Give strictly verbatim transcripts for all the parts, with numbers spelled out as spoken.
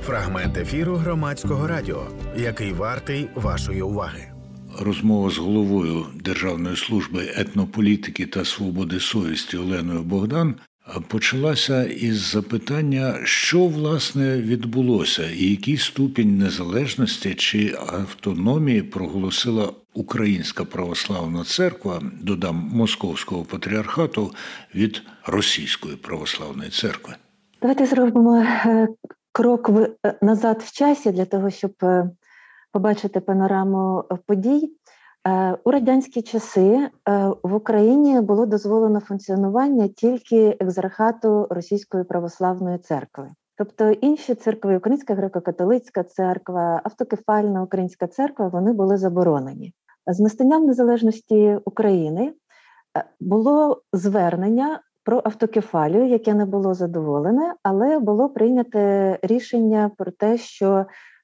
Фрагмент ефіру Громадського радіо, який вартий вашої уваги. Розмова з головою Державної служби етнополітики та свободи совісті Оленою Богдан почалася із запитання, що, власне, відбулося і який ступінь незалежності чи автономії проголосила Українська православна церква, додам, Московського патріархату, від Російської православної церкви. Давайте зробимо крок назад в часі для того, щоб побачити панораму подій. У радянські часи в Україні було дозволено функціонування тільки екзархату Російської православної церкви. Тобто інші церкви, Українська греко-католицька церква, автокефальна Українська церква, вони були заборонені. З настанням незалежності України було звернення про автокефалію, яке не було задоволене, але було прийнято рішення про те, що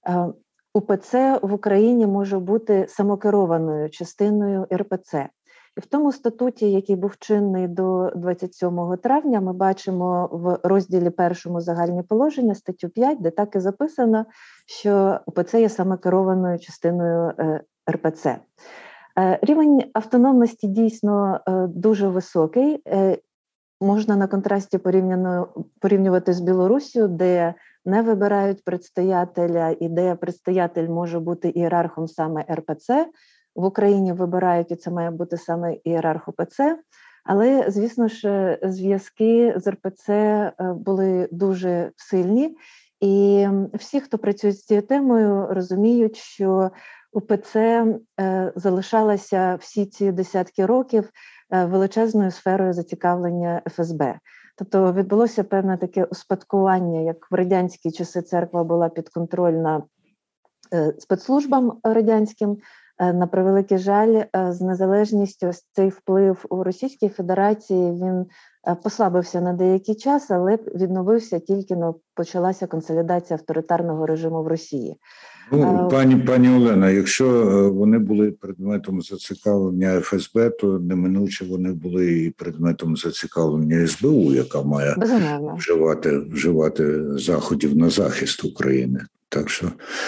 УПЦ в Україні може бути самокерованою частиною ер пе це. І в тому статуті, який був чинний до двадцять сьомого травня, ми бачимо в розділі першому загальні положення, статтю п'ять, де так і записано, що УПЦ є самокерованою частиною ер пе це. Рівень автономності дійсно дуже високий. Можна на контрасті порівнювати з Білоруссю, де не вибирають предстоятеля, і де предстоятель може бути ієрархом саме ер пе це. В Україні вибирають, і це має бути саме ієрарх у пе це. Але, звісно ж, зв'язки з ер пе це були дуже сильні. І всі, хто працює з цією темою, розуміють, що у пе це залишалася всі ці десятки років величезною сферою зацікавлення еф ес бе. Тобто відбулося певне таке успадкування, як в радянські часи церква була підконтрольна спецслужбам радянським. На превеликий жаль, з незалежністю ось цей вплив у Російській Федерації, він послабився на деякий час, але відновився тільки, ну, почалася консолідація авторитарного режиму в Росії. Ну, пані, пані Олена, якщо вони були предметом зацікавлення еф ес бе, то неминуче вони були і предметом зацікавлення ес бе у, яка має вживати, вживати заходів на захист України. Так що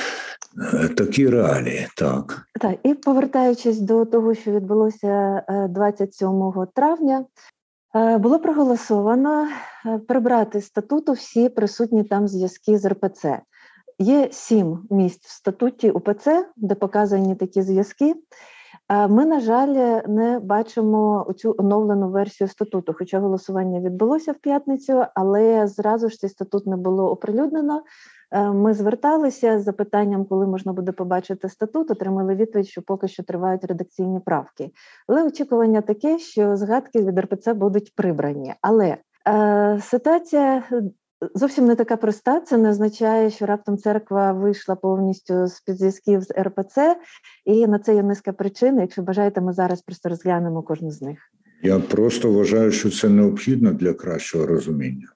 такі реалії, так. Так, і повертаючись до того, що відбулося двадцять сьомого травня, було проголосовано прибрати з статуту всі присутні там зв'язки з ер пе це. Є сім місць в статуті у пе це, де показані такі зв'язки. Ми, на жаль, не бачимо цю оновлену версію статуту, хоча голосування відбулося в п'ятницю, але зразу ж цей статут не було оприлюднено. Ми зверталися з запитанням, коли можна буде побачити статут, отримали відповідь, що поки що тривають редакційні правки. Але очікування таке, що згадки від ер пе це будуть прибрані. Але е, ситуація зовсім не така проста. Це не означає, що раптом церква вийшла повністю з-під зв'язків з ер пе це, і на це є низка причин. Якщо бажаєте, ми зараз просто розглянемо кожну з них. Я просто вважаю, що це необхідно для кращого розуміння.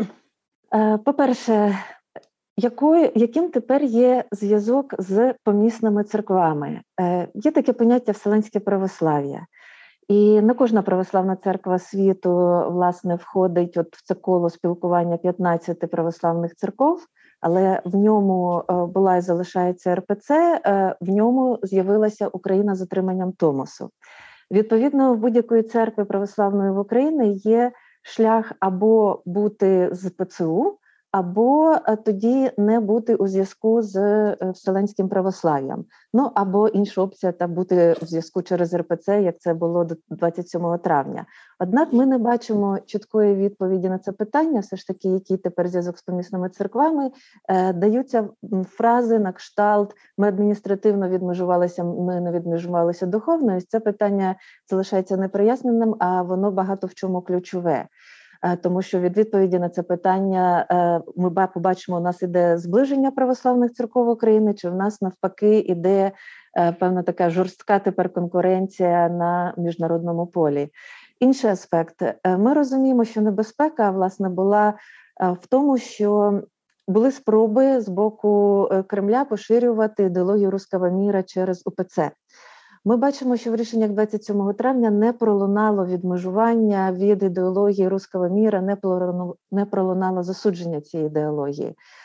Е, по-перше, Якою, яким тепер є зв'язок з помісними церквами? Е, є таке поняття вселенське православ'я. І не кожна православна церква світу, власне, входить от в це коло спілкування п'ятнадцяти православних церков, але в ньому е, була і залишається ер пе це, е, в ньому з'явилася Україна з отриманням Томосу. Відповідно, в будь-якої церкви православної в Україні є шлях або бути з пе це у, або тоді не бути у зв'язку з вселенським православ'ям. Ну, або інша опція – та бути у зв'язку через ер пе це, як це було до двадцять сьомого травня. Однак ми не бачимо чіткої відповіді на це питання, все ж таки, який тепер зв'язок з помісними церквами. Е, даються фрази на кшталт «ми адміністративно відмежувалися, ми не відмежувалися духовно». І це питання залишається непроясненим, а воно багато в чому ключове. Тому що від відповіді на це питання ми побачимо, у нас іде зближення православних церков України, чи в нас навпаки іде певна така жорстка тепер конкуренція на міжнародному полі. Інший аспект. Ми розуміємо, що небезпека, власне, була в тому, що були спроби з боку Кремля поширювати ідеологію руського міра через у пе це. Ми бачимо, що в рішеннях двадцять сьомого травня не пролунало відмежування від ідеології руського міра, не пролунало засудження цієї ідеології.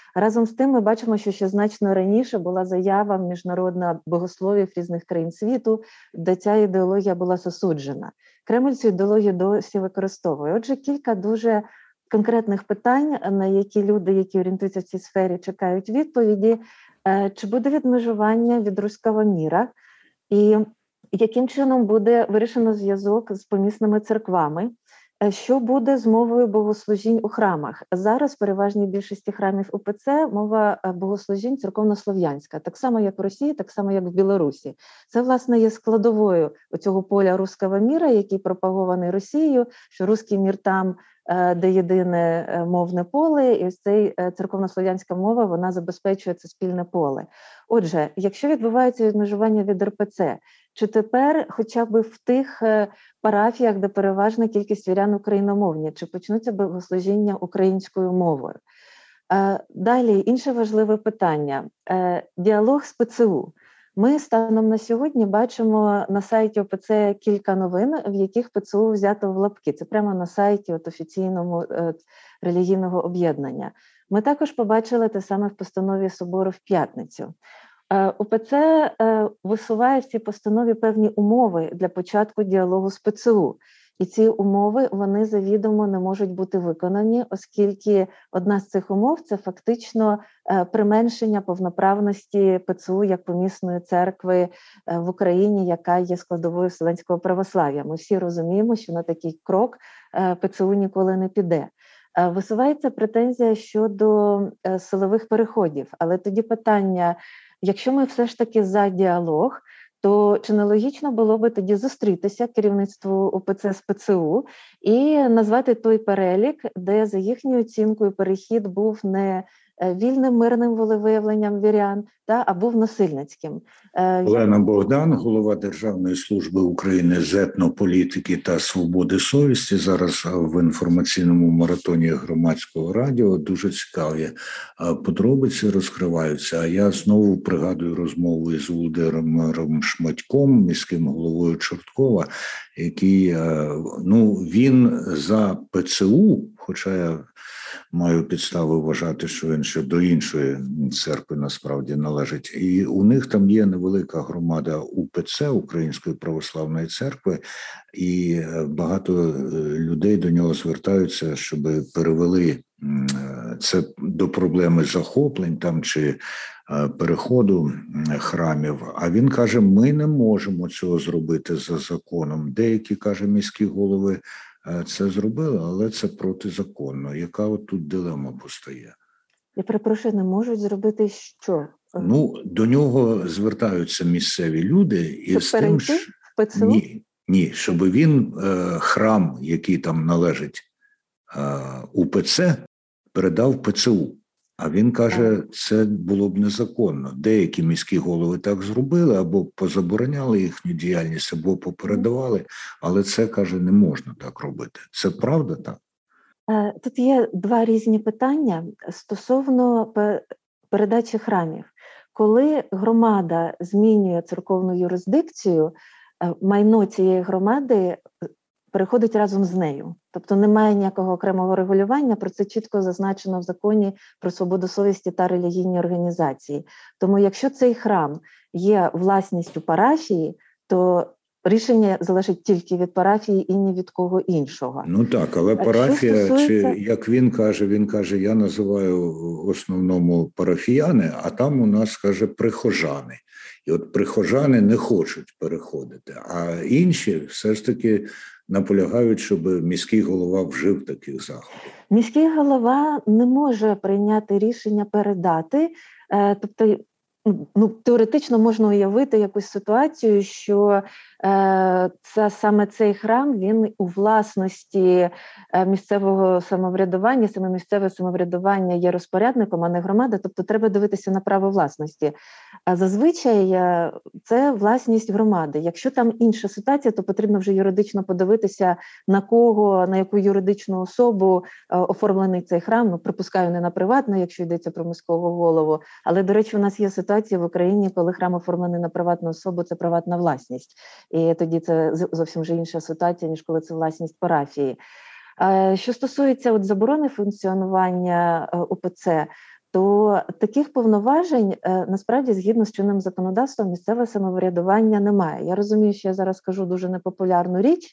Разом з тим ми бачимо, що ще значно раніше була заява міжнародна богословів різних країн світу, де ця ідеологія була засуджена. Кремль цю ідеологію досі використовує. Отже, кілька дуже конкретних питань, на які люди, які орієнтуються в цій сфері, чекають відповіді. Чи буде відмежування від руського міра? І яким чином буде вирішено зв'язок з помісними церквами? Що буде з мовою богослужінь у храмах? Зараз в переважній більшості храмів УПЦ мова богослужінь церковнослов'янська, так само як в Росії, так само як в Білорусі. Це, власне, є складовою цього поля руського міра, який пропагований Росією, що руський мір там, де єдине мовне поле, і ось цей церковнослов'янська мова, вона забезпечує це спільне поле. Отже, якщо відбувається відмежування від РПЦ, чи тепер хоча б в тих парафіях, де переважна кількість вірян україномовні, чи почнуться богослужіння українською мовою? Далі, інше важливе питання. Діалог з ПЦУ. Ми станом на сьогодні бачимо на сайті ОПЦ кілька новин, в яких ПЦУ взято в лапки. Це прямо на сайті от, офіційному е, релігійного об'єднання. Ми також побачили те саме в постанові Собору в п'ятницю. Е, ОПЦ е, висуває в цій постанові певні умови для початку діалогу з ПЦУ. І ці умови, вони завідомо не можуть бути виконані, оскільки одна з цих умов – це фактично применшення повноправності ПЦУ як помісної церкви в Україні, яка є складовою Вселенського православ'я. Ми всі розуміємо, що на такий крок ПЦУ ніколи не піде. Висувається претензія щодо силових переходів, але тоді питання, якщо ми все ж таки за діалог, то чи не логічно було би тоді зустрітися керівництву ОПЦ з ПЦУ і назвати той перелік, де за їхньою оцінкою перехід був не вільним мирним волевиявленням вірян, та, а був насильницьким. Олена Богдан, голова Державної служби України з етнополітики та свободи совісті, зараз в інформаційному маратоні Громадського радіо. Дуже цікаві подробиці розкриваються. А я знову пригадую розмову із Володимиром Шматьком, міським головою Чорткова, який, ну, він за ПЦУ, хоча я маю підстави вважати, що він ще до іншої церкви насправді належить. І у них там є невелика громада УПЦ, Української православної церкви, і багато людей до нього звертаються, щоб перевели це до проблеми захоплень там чи переходу храмів. А він каже, ми не можемо цього зробити за законом. Деякі, каже, міські голови це зробили, але це протизаконно. Яка от тут дилема постає? Я перепрошую, не можуть зробити що? Ну, до нього звертаються місцеві люди і з тим, що... в ПЦУ? Ні, ні, щоб він е, храм, який там належить е, УПЦ, передав ПЦУ. А він каже, це було б незаконно. Деякі міські голови так зробили, або позабороняли їхню діяльність, або попередавали, але це, каже, не можна так робити. Це правда так? Тут є два різні питання стосовно передачі храмів. Коли громада змінює церковну юрисдикцію, майно цієї громади переходить разом з нею. Тобто немає ніякого окремого регулювання, про це чітко зазначено в законі про свободу совісті та релігійні організації. Тому якщо цей храм є власністю парафії, то рішення залежить тільки від парафії і ні від кого іншого. Ну так, але парафія, стосується... чи як він каже, він каже, я називаю в основному парафіяни, а там у нас, каже, прихожани. І от прихожани не хочуть переходити, а інші все ж таки наполягають, щоб міський голова вжив таких заходів. Міський голова не може прийняти рішення передати, тобто ну, теоретично можна уявити якусь ситуацію, що е, це саме цей храм, він у власності місцевого самоврядування, саме місцеве самоврядування є розпорядником, а не громада, тобто треба дивитися на право власності. А зазвичай це власність громади. Якщо там інша ситуація, то потрібно вже юридично подивитися, на кого, на яку юридичну особу оформлений цей храм. Ну, припускаю, не на приватну, якщо йдеться про міського голову, але, до речі, у нас є ситуація в Україні, коли храм оформлений на приватну особу, це приватна власність. І тоді це зовсім вже інша ситуація, ніж коли це власність парафії. Що стосується от заборони функціонування УПЦ, то таких повноважень насправді згідно з чинним законодавством місцеве самоврядування немає. Я розумію, що я зараз кажу дуже непопулярну річ,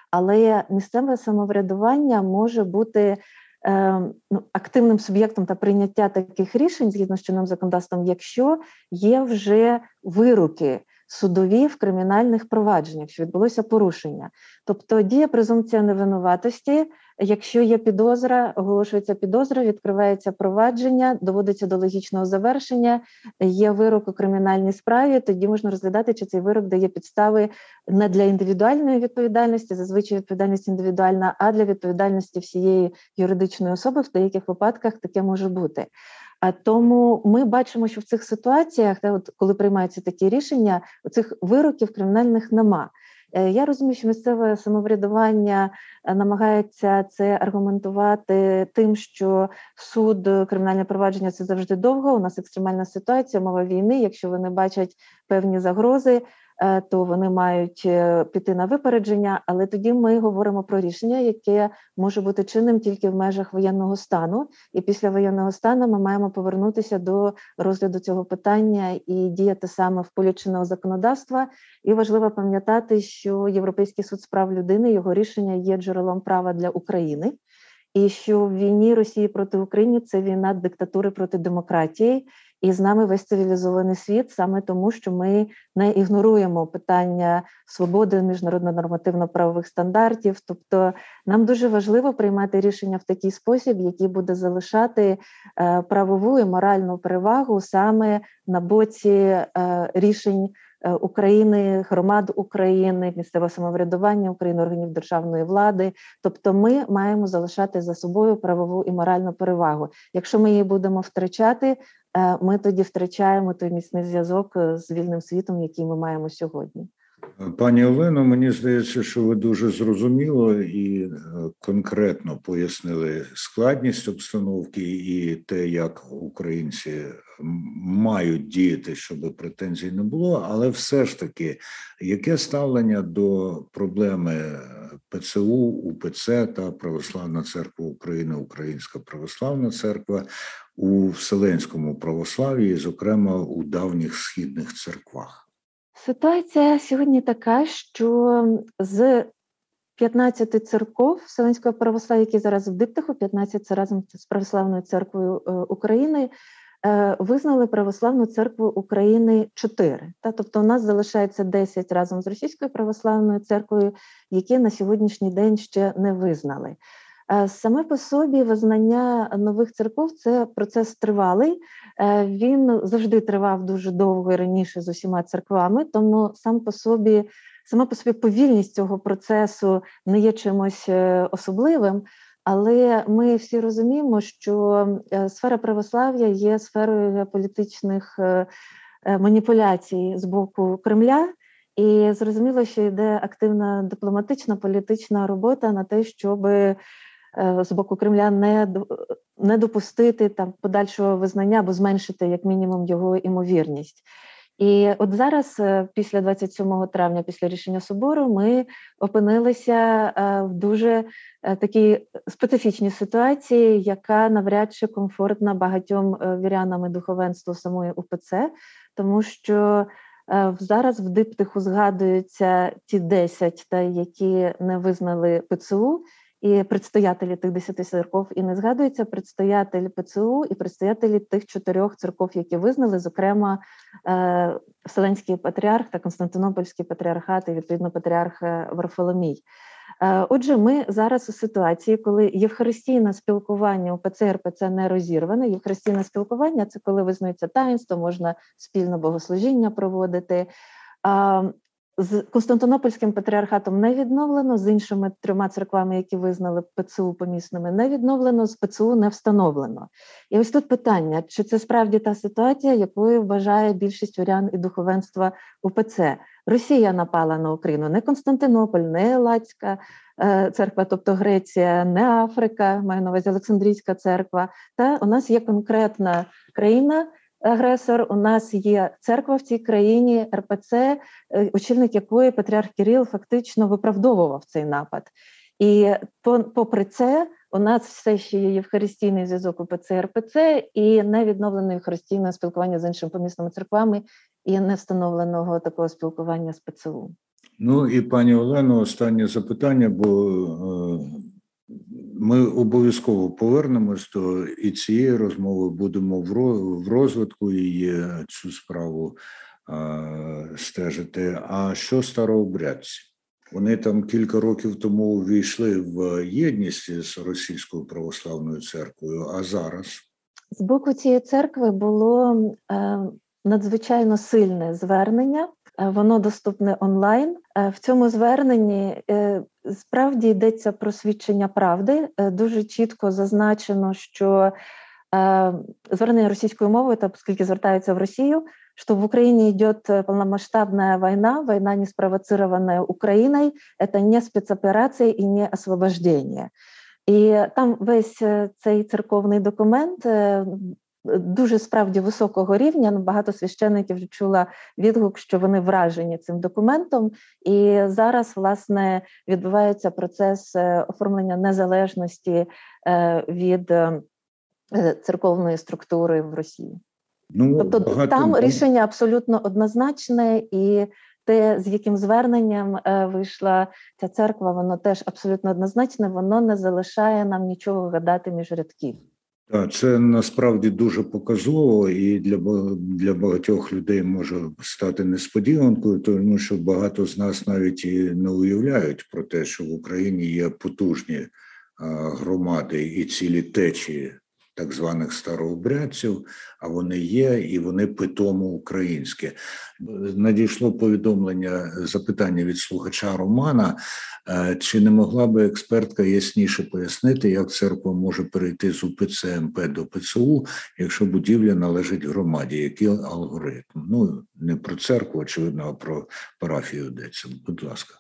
але місцеве самоврядування може бути е, ну, активним суб'єктом та прийняття таких рішень згідно з чинним законодавством, якщо є вже вироки судові в кримінальних провадженнях, що відбулося порушення. Тобто діє презумпція невинуватості, якщо є підозра, оголошується підозра, відкривається провадження, доводиться до логічного завершення, є вирок у кримінальній справі, тоді можна розглядати, чи цей вирок дає підстави не для індивідуальної відповідальності, зазвичай відповідальність індивідуальна, а для відповідальності всієї юридичної особи, в деяких випадках таке може бути. А тому ми бачимо, що в цих ситуаціях, от коли приймаються такі рішення, цих вироків кримінальних нема. Я розумію, що місцеве самоврядування намагається це аргументувати тим, що суд, кримінальне провадження – це завжди довго, у нас екстремальна ситуація, мова війни, якщо вони бачать певні загрози, то вони мають піти на випередження, але тоді ми говоримо про рішення, яке може бути чинним тільки в межах воєнного стану, і після воєнного стану ми маємо повернутися до розгляду цього питання і діяти саме в полі чинного законодавства. І важливо пам'ятати, що Європейський суд з прав людини, його рішення є джерелом права для України, і що в війні Росії проти України – це війна диктатури проти демократії, і з нами весь цивілізований світ саме тому, що ми не ігноруємо питання свободи, міжнародно-нормативно-правових стандартів. Тобто нам дуже важливо приймати рішення в такий спосіб, який буде залишати е, правову і моральну перевагу саме на боці е, рішень України, громад України, місцевого самоврядування України, органів державної влади. Тобто ми маємо залишати за собою правову і моральну перевагу. Якщо ми її будемо втрачати, ми тоді втрачаємо той міцний зв'язок з вільним світом, який ми маємо сьогодні. Пані Олено, мені здається, що ви дуже зрозуміло і конкретно пояснили складність обстановки і те, як українці мають діяти, щоб претензій не було, але все ж таки, яке ставлення до проблеми ПЦУ, УПЦ та Православна Церква України, Українська Православна Церква у Вселенському православ'ї, зокрема у давніх східних церквах? Ситуація сьогодні така, що з п'ятнадцяти церков Вселенського православ'я, які зараз в диптиху, п'ятнадцять це разом з Православною церквою України, визнали Православну церкву України чотири. Тобто у нас залишається десять разом з Російською Православною церквою, які на сьогоднішній день ще не визнали. Саме по собі визнання нових церков – це процес тривалий. Він завжди тривав дуже довго і раніше з усіма церквами, тому сам по собі, сама по собі повільність цього процесу не є чимось особливим, але ми всі розуміємо, що сфера православ'я є сферою політичних маніпуляцій з боку Кремля, і зрозуміло, що йде активна дипломатична, політична робота на те, щоб з боку Кремля не, не допустити там подальшого визнання або зменшити як мінімум його імовірність. І от зараз, після двадцять сьомого травня, після рішення Собору, ми опинилися в дуже такій специфічній ситуації, яка навряд чи комфортна багатьом вірянам і духовенству самої УПЦ, тому що зараз в диптиху згадуються ті десять, та, які не визнали ПЦУ, і предстоятелі тих десяти церков, і не згадується предстоятель ПЦУ і предстоятелі тих чотирьох церков, які визнали, зокрема, е, Вселенський патріарх та Константинопольський патріархат, і, відповідно, патріарх Варфоломій. Е, отже, ми зараз у ситуації, коли євхаристійне спілкування УПЦ і РПЦ не розірване. Євхаристійне спілкування – це коли визнаються таїнство, можна спільно богослужіння проводити. Е, З Константинопольським патріархатом не відновлено, з іншими трьома церквами, які визнали ПЦУ помісними, не відновлено, з ПЦУ не встановлено. І ось тут питання, чи це справді та ситуація, якою вважає більшість вірян і духовенства УПЦ. Росія напала на Україну, не Константинополь, не Елацька церква, тобто Греція, не Африка, маю на увазі Олександрійська церква. Та у нас є конкретна країна, агресор, у нас є церква в цій країні, РПЦ, очільник якої патріарх Кирил фактично виправдовував цей напад. І попри це, у нас все ще є євхаристійний зв'язок у УПЦ РПЦ і не відновлено євхаристійне спілкування з іншими помісними церквами і не встановленого такого спілкування з ПЦУ. Ну і пані Олено, останнє запитання, бо е, ми обов'язково повернемось до і цієї розмови, будемо в розвитку і цю справу е, стежити. А що старообрядці? Вони там кілька років тому увійшли в єдність з Російською православною церквою, а зараз? З боку цієї церкви було е, надзвичайно сильне звернення. Воно доступне онлайн. В цьому зверненні справді йдеться про свідчення правди. Дуже чітко зазначено, що звернення російською мовою, та оскільки звертаються в Росію, що в Україні йде повномасштабна війна, війна не спровоцирована Україною, це не спецоперація і не освобождення. І там весь цей церковний документ дуже справді високого рівня. Багато священників чула відгук, що вони вражені цим документом. І зараз, власне, відбувається процес оформлення незалежності від церковної структури в Росії. Ну, тобто багато... там рішення абсолютно однозначне, і те, з яким зверненням вийшла ця церква, воно теж абсолютно однозначне, воно не залишає нам нічого гадати між рядків. Так, це насправді дуже показово і для, для багатьох людей може стати несподіванкою, тому що багато з нас навіть і не уявляють про те, що в Україні є потужні громади і цілі течії так званих старообрядців, а вони є, і вони питомо українські. Надійшло повідомлення, запитання від слухача Романа, чи не могла би експертка ясніше пояснити, як церква може перейти з УПЦ МП до ПЦУ, якщо будівля належить громаді, який алгоритм? Ну, не про церкву, очевидно, а про парафію йдеться. Будь ласка.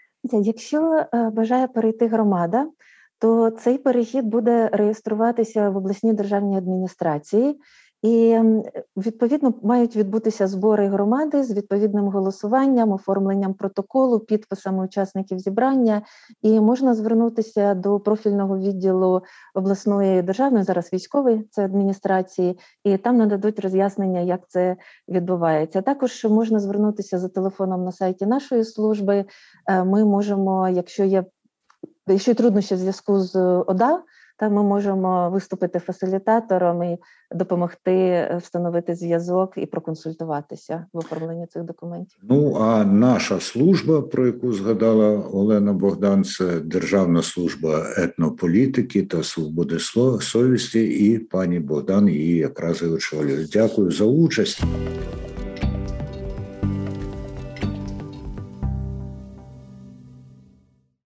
Якщо бажає перейти громада, то цей перехід буде реєструватися в обласній державній адміністрації, і, відповідно, мають відбутися збори громади з відповідним голосуванням, оформленням протоколу, підписами учасників зібрання, і можна звернутися до профільного відділу обласної державної, зараз військової, це адміністрації, і там нададуть роз'яснення, як це відбувається. Також можна звернутися за телефоном на сайті нашої служби. Ми можемо, якщо є Якщо є труднощі в зв'язку з ОДА, то ми можемо виступити фасилітатором і допомогти встановити зв'язок і проконсультуватися в оформленні цих документів. Ну, а наша служба, про яку згадала Олена Богдан, це Державна служба етнополітики та свободи совісті, і пані Богдан її якраз і очолює. Дякую за участь.